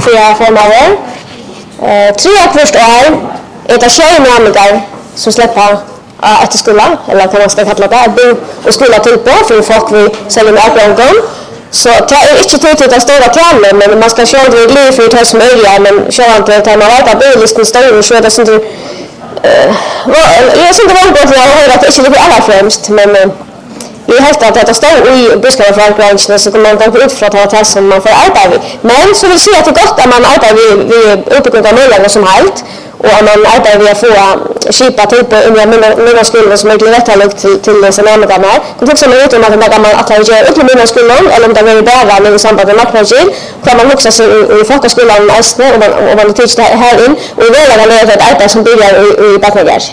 4 formader. 3 först år är det tjejnamningar som släpper efter skolan, eller kan man ska kalla det, bo och skola till på för folk vi säljer med avgången. Så det är inte tydligt att stora planer, men man ska köra det liv för det som är, men köra inte det man vet att bilisten står och så det som du jag syns inte vant att jag har att det inte ligger allra främst, men i helt att det står i buskarbranschen så kan man gå ut från att det som man får arbeta vid. Men så vill säga att det är gott att man arbetar vid uppbyggande av möjligheter som helst. Och om man arbetar vid att få kipa typ under mina skolor som är rättalagt till sina närmare. Det är också möjligt om att man attragerar ut mina skolor eller om det är bara nu i samband med marknadsgivning. Kan man också se i folkskolan nästan och man teach det här in och i vägen är det ett arbete som börjar i bakgrunden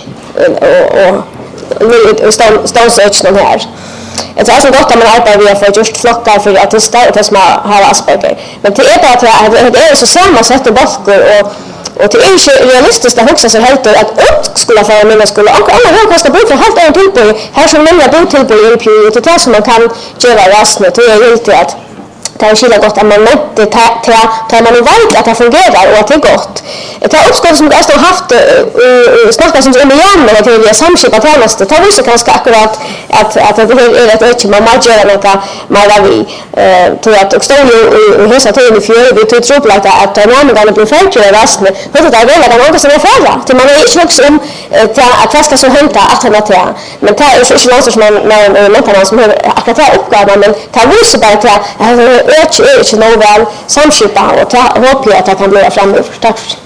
och ståndsökning här. Det är så gott att man arbetar vid att få just flockar för att det som har Asperger. Men det är bara att det är så sammansatta bakgrund och det är inte realistiskt att huxa sig helt att skola för mina skolor. Och alla har kostat bo för helt över tillbord. Här som många botillbord i Pio. Det är som man kan göra rastnet. Det är helt att det är skilja gott att man inte tar man vet att det fungerar och att det är gott. Det är uppskott som jag har haft snackat som om igen med att det är samskipat tjänster. Det visar ganska akkurat att det är ett ökning man måste göra något mer vi. Till att och stod ju i hela tiden i fjör vi tog tro på att närmare blir färdigt i rastnet. Det är väl att många som är färdiga. Det man är inte också om att det ska så hämta alternativ. Men det är inte något som man som har akkurat uppgaven men det visar bara att inte någon väl samskipa och hoppas att det kan bli framöver. Tack.